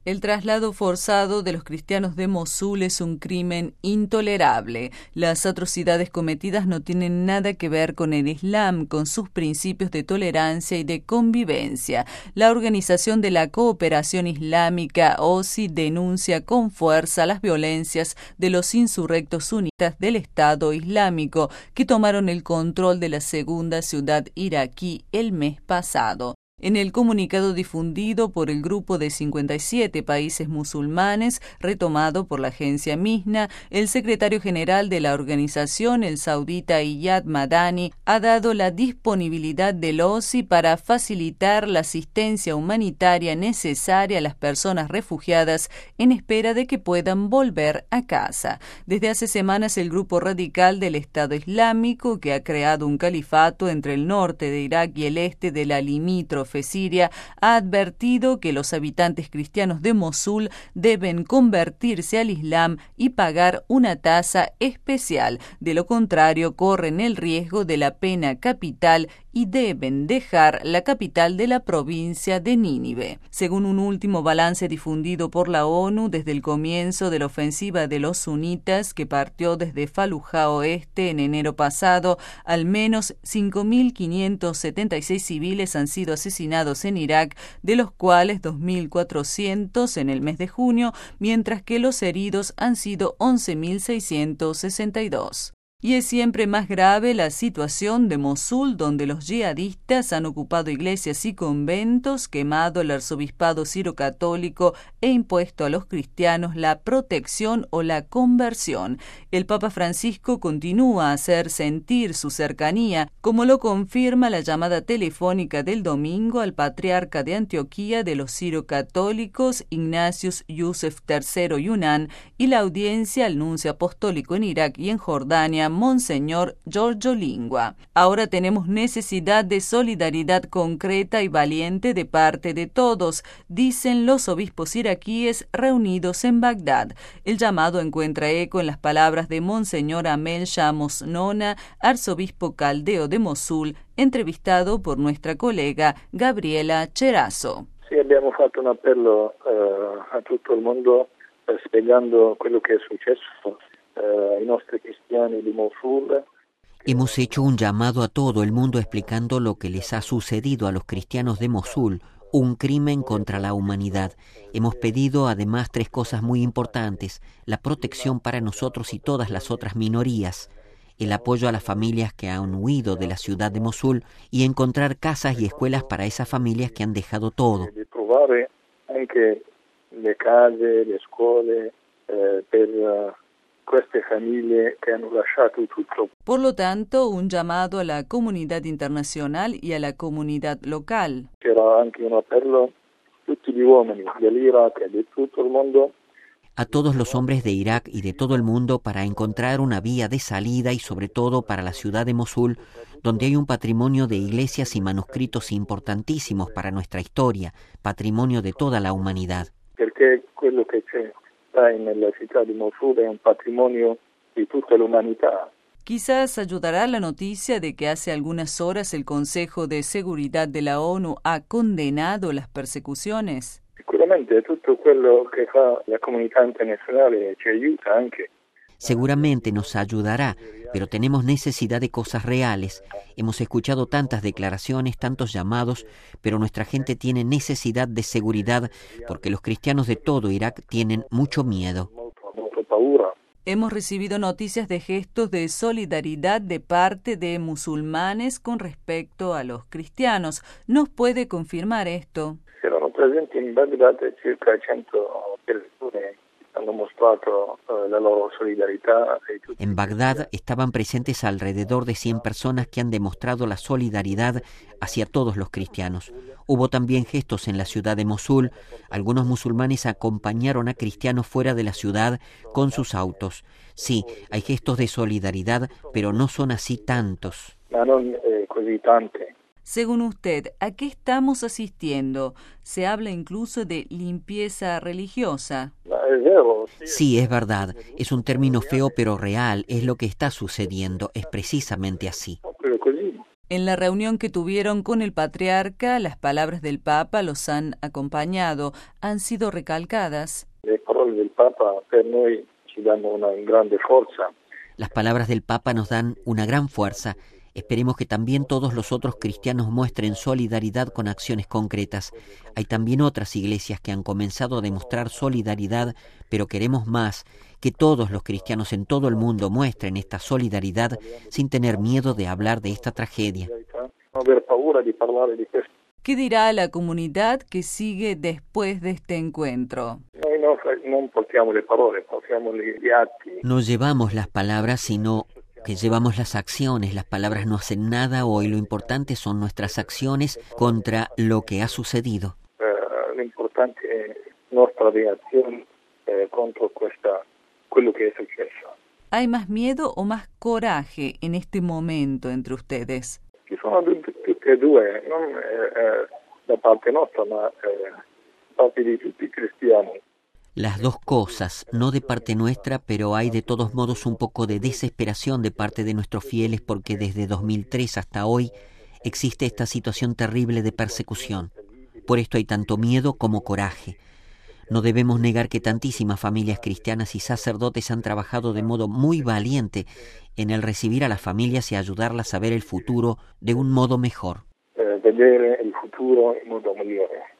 El traslado forzado de los cristianos de Mosul es un crimen intolerable. Las atrocidades cometidas no tienen nada que ver con el Islam, con sus principios de tolerancia y de convivencia. La Organización de la Cooperación Islámica, OSI, denuncia con fuerza las violencias de los insurrectos sunitas del Estado Islámico, que tomaron el control de la segunda ciudad iraquí el mes pasado. En el comunicado difundido por el grupo de 57 países musulmanes, retomado por la agencia Misna, el secretario general de la organización, el saudita Iyad Madani, ha dado la disponibilidad del OSI para facilitar la asistencia humanitaria necesaria a las personas refugiadas en espera de que puedan volver a casa. Desde hace semanas, el grupo radical del Estado Islámico, que ha creado un califato entre el norte de Irak y el este de la limítrofe Siria, ha advertido que los habitantes cristianos de Mosul deben convertirse al Islam y pagar una tasa especial. De lo contrario, corren el riesgo de la pena capital y deben dejar la capital de la provincia de Nínive. Según un último balance difundido por la ONU, desde el comienzo de la ofensiva de los sunitas, que partió desde Fallujah Oeste en enero pasado, al menos 5.576 civiles han sido asesinados en Irak, de los cuales 2.400 en el mes de junio, mientras que los heridos han sido 11.662. Y es siempre más grave la situación de Mosul, donde los yihadistas han ocupado iglesias y conventos, quemado el arzobispado siro-católico e impuesto a los cristianos la protección o la conversión. El Papa Francisco continúa a hacer sentir su cercanía, como lo confirma la llamada telefónica del domingo al patriarca de Antioquía de los siro-católicos, Ignatius Yusef III Yunan, y la audiencia al nuncio apostólico en Irak y en Jordania, Monseñor Giorgio Lingua. Ahora tenemos necesidad de solidaridad concreta y valiente de parte de todos, dicen los obispos iraquíes reunidos en Bagdad. El llamado encuentra eco en las palabras de Monseñor Amel Shamos Nona, arzobispo caldeo de Mosul, entrevistado por nuestra colega Gabriela Cerazo. Sì, abbiamo fatto un appello a tutto il mondo spiegando quello che è successo ai nostri cristiani di Mosul. Hemos hecho un llamado a todo el mundo explicando lo que les ha sucedido a los cristianos de Mosul, un crimen contra la humanidad. Hemos pedido además 3 cosas muy importantes: la protección para nosotros y todas las otras minorías, el apoyo a las familias que han huido de la ciudad de Mosul y encontrar casas y escuelas para esas familias que han dejado todo. Di trovare anche le case, le scuole per queste famiglie che hanno lasciato tutto. Por lo tanto, un llamado a la comunidad internacional y a la comunidad local. C'era anche un appello a tutti gli uomini dell'Iraq e di tutto il mondo, A todos los hombres de Irak y de todo el mundo para encontrar una vía de salida y sobre todo para la ciudad de Mosul, donde hay un patrimonio de iglesias y manuscritos importantísimos para nuestra historia, patrimonio de toda la humanidad. perché quello che c'è nella città di Mosul è un patrimonio di tutta l'umanità. Quizás ayudará la noticia de que hace algunas horas el Consejo de Seguridad de la ONU ha condenado las persecuciones. Sicuramente tutto quello che fa la comunità internazionale ci aiuta anche. Seguramente nos ayudará, pero tenemos necesidad de cosas reales. Hemos escuchado tantas declaraciones, tantos llamados, pero nuestra gente tiene necesidad de seguridad porque los cristianos de todo Irak tienen mucho miedo. Molto paura. Hemos recibido noticias de gestos de solidaridad de parte de musulmanes con respecto a los cristianos. ¿Nos puede confirmar esto? Erano presenti in Baghdad circa 100 persone. Hanno mostrato la loro solidarietà. En Bagdad estaban presentes alrededor de 100 personas que han demostrado la solidaridad hacia todos los cristianos. Hubo también gestos en la ciudad de Mosul. Algunos musulmanes acompañaron a cristianos fuera de la ciudad con sus autos. Sí, hay gestos de solidaridad, pero no son así tantos. Ma non così tante. Según usted, ¿a qué estamos asistiendo? Se habla incluso de limpieza religiosa. Es vero. Sí, es verdad. Es un término feo pero real. Es lo que está sucediendo. Es precisamente así. Proprio così. En la reunión que tuvieron con el patriarca, las palabras del Papa los han acompañado, han sido recalcadas. Le parole del Papa per noi ci danno una grande forza. Las palabras del Papa nos dan una gran fuerza. Esperemos que también todos los otros cristianos muestren solidaridad con acciones concretas. Hay también otras iglesias que han comenzado a demostrar solidaridad, pero queremos más, que todos los cristianos en todo el mundo muestren esta solidaridad sin tener miedo de hablar de esta tragedia. No aver paura di parlare di questo. ¿Qué dirá la comunidad que sigue después de este encuentro? Noi non portiamo le parole, portiamo gli atti. No llevamos las palabras, sino que llevamos las acciones. Las palabras no hacen nada hoy, lo importante son nuestras acciones contra lo que ha sucedido. Lo importante è nostra reazione contro quello che è successo. ¿Hay más miedo o más coraje en este momento entre ustedes? Ci sono tutte e due, non da parte nostra, ma da parte di tutti i cristiani. Las dos cosas, no de parte nuestra, pero hay de todos modos un poco de desesperación de parte de nuestros fieles porque desde 2003 hasta hoy existe esta situación terrible de persecución. Por esto hay tanto miedo como coraje. No debemos negar que tantísimas familias cristianas y sacerdotes han trabajado de modo muy valiente en el recibir a las familias y ayudarlas a ver el futuro de un modo mejor. Vedere il futuro in modo migliore.